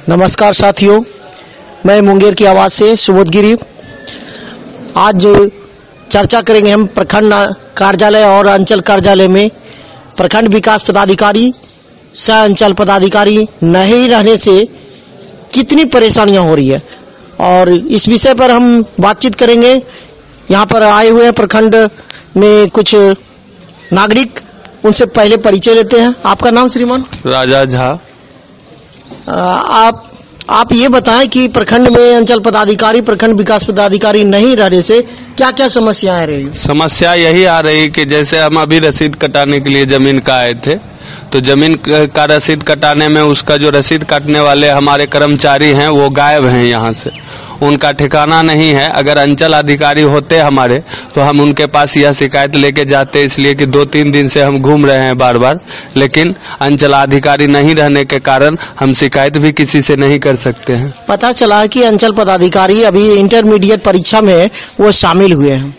नमस्कार साथियों, मैं मुंगेर की आवाज से सुबोध गिरी। आज चर्चा करेंगे हम प्रखंड कार्यालय और अंचल कार्यालय में प्रखंड विकास पदाधिकारी सह अंचल पदाधिकारी नहीं रहने से कितनी परेशानियां हो रही है, और इस विषय पर हम बातचीत करेंगे। यहाँ पर आए हुए हैं प्रखंड में कुछ नागरिक, उनसे पहले परिचय लेते हैं। आपका नाम श्रीमान? राजा झा। आप ये बताएं कि प्रखंड में अंचल पदाधिकारी, प्रखंड विकास पदाधिकारी नहीं रहने से क्या क्या समस्याएं आ रही है? समस्या यही आ रही कि जैसे हम अभी रसीद कटाने के लिए जमीन का आए थे, तो जमीन का रसीद कटाने में उसका जो रसीद काटने वाले हमारे कर्मचारी हैं वो गायब हैं, यहाँ से उनका ठिकाना नहीं है। अगर अंचल अधिकारी होते हमारे तो हम उनके पास यह शिकायत लेके जाते, इसलिए कि 2-3 दिन से हम घूम रहे हैं बार बार, लेकिन अंचल अधिकारी नहीं रहने के कारण हम शिकायत भी किसी से नहीं कर सकते हैं। पता चला कि अंचल पदाधिकारी अभी इंटरमीडिएट परीक्षा में वो शामिल हुए हैं।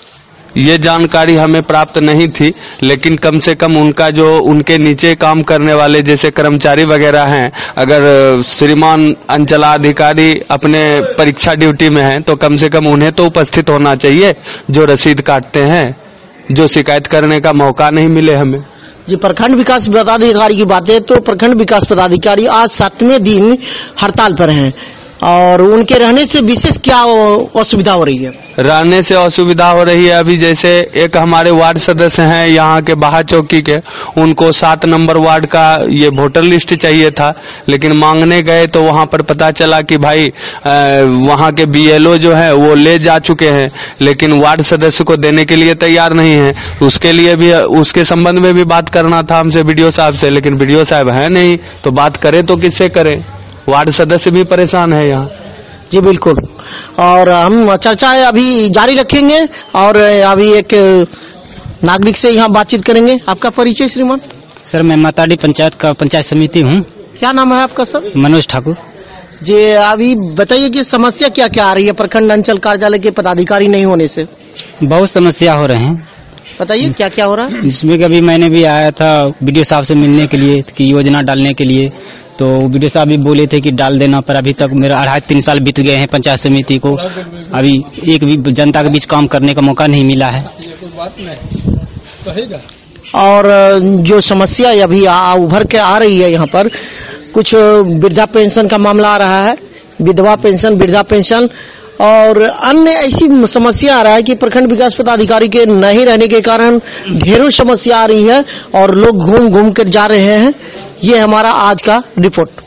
ये जानकारी हमें प्राप्त नहीं थी, लेकिन कम से कम उनका जो उनके नीचे काम करने वाले जैसे कर्मचारी वगैरह हैं, अगर श्रीमान अंचलाधिकारी अपने परीक्षा ड्यूटी में हैं तो कम से कम उन्हें तो उपस्थित होना चाहिए जो रसीद काटते हैं, जो शिकायत करने का मौका नहीं मिले हमें। जी, प्रखंड विकास पदाधिकारी की बात है तो प्रखंड विकास पदाधिकारी आज 7वें दिन हड़ताल पर हैं, और उनके रहने से विशेष क्या असुविधा हो रही है? रहने से असुविधा हो रही है, अभी जैसे एक हमारे वार्ड सदस्य हैं यहाँ के बाहा चौकी के, उनको 7 नंबर वार्ड का ये वोटर लिस्ट चाहिए था, लेकिन मांगने गए तो वहाँ पर पता चला कि भाई वहाँ के BLO जो है वो ले जा चुके हैं, लेकिन वार्ड सदस्य को देने के लिए तैयार नहीं है। उसके लिए भी, उसके संबंध में भी बात करना था हमसे BDO साहब से, लेकिन BDO साहब है नहीं, तो बात करें तो किससे करें? वार्ड सदस्य भी परेशान है यहाँ। जी बिल्कुल, और हम चर्चा अभी जारी रखेंगे और अभी एक नागरिक से यहाँ बातचीत करेंगे। आपका परिचय श्रीमान? सर, मैं माताडी पंचायत का पंचायत समिति हूँ। क्या नाम है आपका सर? मनोज ठाकुर जी, अभी बताइए कि समस्या क्या क्या आ रही है प्रखंड अंचल कार्यालय के पदाधिकारी नहीं होने से? बहुत समस्या हो रहे हैं। बताइए क्या क्या हो रहा है? जिसमें कभी मैंने भी आया था BDO साहब से मिलने के लिए कि योजना डालने के लिए, तो BDO साहब भी बोले थे कि डाल देना, पर अभी तक मेरा 2.5-3 साल बीत गए हैं पंचायत समिति को, अभी एक भी जनता के बीच काम करने का मौका नहीं मिला है। और जो समस्या अभी उभर के आ रही है यहाँ पर, कुछ वृद्धा पेंशन का मामला आ रहा है, विधवा पेंशन, वृद्धा पेंशन और अन्य ऐसी समस्या आ रहा है कि प्रखंड विकास पदाधिकारी के नहीं रहने के कारण ढेरों समस्या आ रही है और लोग घूम घूम कर जा रहे हैं। ये हमारा आज का रिपोर्ट।